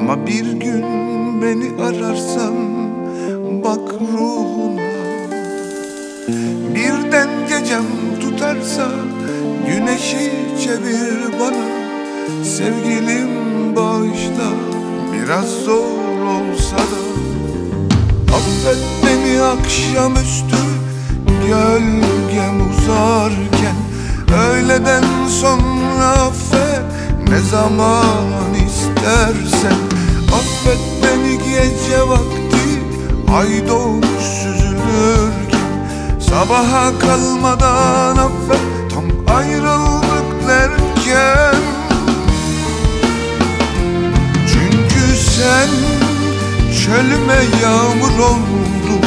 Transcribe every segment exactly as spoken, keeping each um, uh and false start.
Ama bir gün beni ararsan bak ruhuna. Birden gecem tutarsa güneşi çevir bana. Sevgilim bağışla, biraz zor olsa da. Affet beni akşamüstü gölgem uzarken. Öğleden sonra affet ne zaman istersen. Affet beni gece vakti ay doğmuş süzülürken. Sabaha kalmadan affet tam ayrıldık derken. Çünkü sen çölüme yağmur oldun.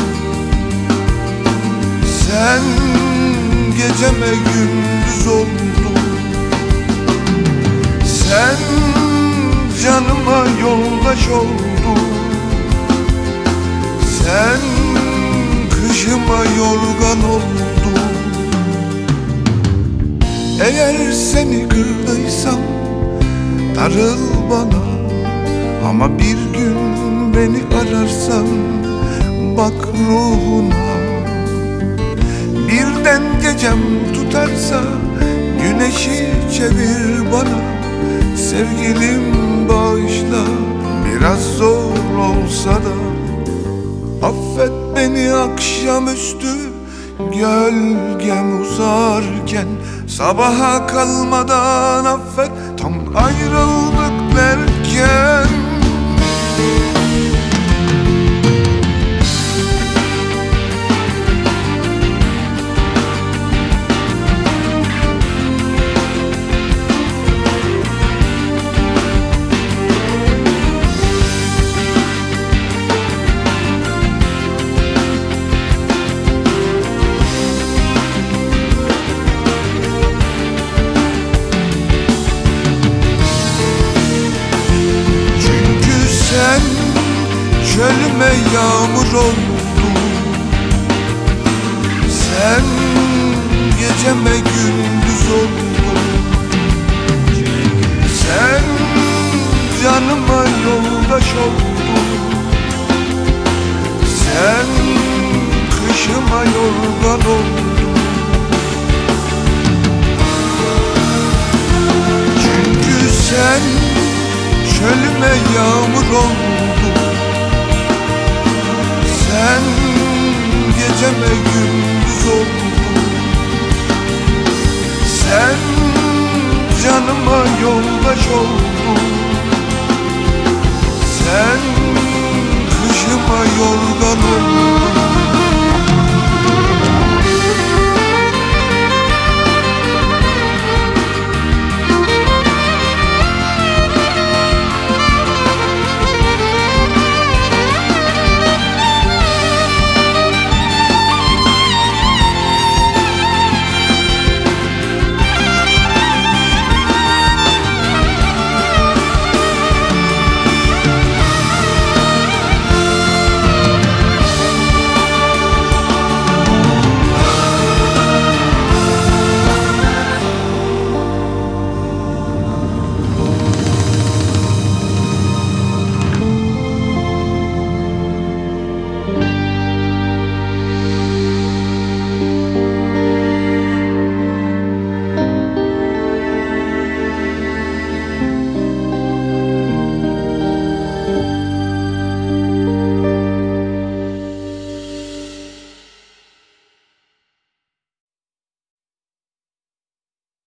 Sen geceme gündüz oldun. Sen canıma yoldaş oldun. Sen kışıma yorgan oldun. Eğer seni kırdıysam darıl bana. Ama bir gün beni ararsan bak ruhuna. Birden gecem tutarsa güneşi çevir bana. Sevgilim bağışla, biraz zor olsa da. Affet beni akşamüstü gölgem uzarken. Sabaha kalmadan affet tam ayrıldık derken. Sen çölüme yağmur oldun. Sen geceme gündüz oldun. Sen canıma yoldaş oldun. Sen kışıma yorgan oldun. Çünkü sen çölüme yağmur oldun. Sen geceme gündüz oldun. Sen canıma yoldaş oldun. Sen kışıma yorgan oldun.